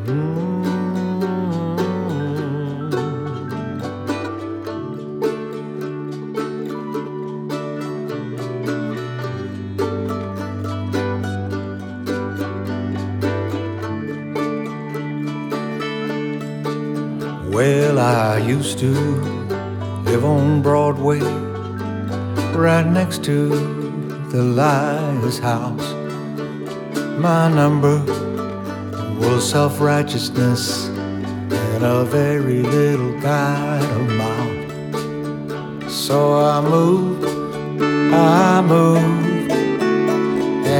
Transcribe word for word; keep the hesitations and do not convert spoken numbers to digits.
Well, I used to live on Broadway, right next to the Liar's House. My number was self-righteousness and a very little kind of mouth. So I moved, I moved